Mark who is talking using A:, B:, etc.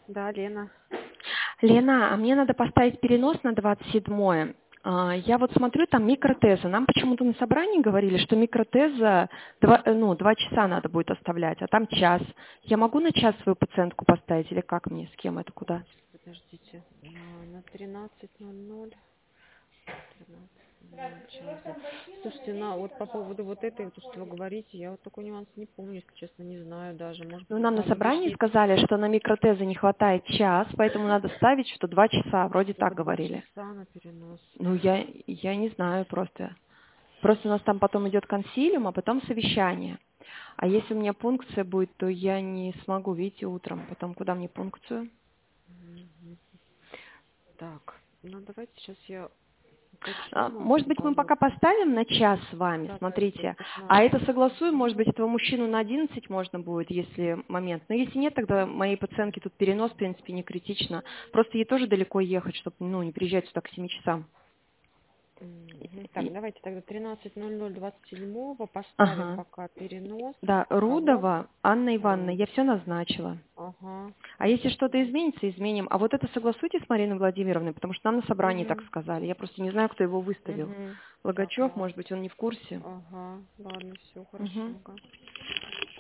A: Да, Лена.
B: Лена, а мне надо поставить перенос на 27-е. Я вот смотрю, там микротеза. Нам почему-то на собрании говорили, что микротеза 2 часа надо будет оставлять, а там час. Я могу на час свою пациентку поставить или как мне, с кем это, куда?
A: Подождите. На 13:00. 13:00 час, да. Слушайте, вот по поводу вот этой, вот, что вы говорите, я вот такой нюанс не помню, если честно, не знаю даже. Может быть,
B: Ну, нам на
A: надо
B: собрании
A: уточнить.
B: сказали, что на микротезы не хватает час, поэтому надо ставить, что 2 часа. Вроде так
A: Только 2
B: говорили.
A: часа на перенос.
B: Ну, я не знаю просто. Просто у нас там потом идет консилиум, а потом совещание. А если у меня пункция будет, то я не смогу, видите, утром. Потом куда мне пункцию?
A: Мгм. Так, ну давайте сейчас я уточню вам,
B: Может быть, мы
A: скажу.
B: пока поставим на час с вами,
A: Да, давайте я
B: смотрите. А
A: посмотрю.
B: это согласуем, может быть, этого мужчину на 11 можно будет, если момент. Но если нет, тогда моей пациентке тут перенос, в принципе, не критично. Просто ей тоже далеко ехать, чтобы не приезжать сюда к 7 часам.
A: Мгм. Так,
B: И-
A: давайте тогда 13:00 27-го поставим
B: Ага.
A: пока перенос.
B: Да,
A: Кого?
B: Рудова, Анна Ивановна, я все назначила.
A: Ага,
B: А если что-то
A: хорошо.
B: изменится, изменим. А вот это согласуйте с Мариной Владимировной, потому что нам на собрании так
A: Угу.
B: сказали. Я просто не знаю, кто его выставил.
A: Угу. Так,
B: Логачев,
A: ладно.
B: может быть, он не в курсе.
A: Ага, ладно, все хорошо.
B: Мгм.
A: Ага.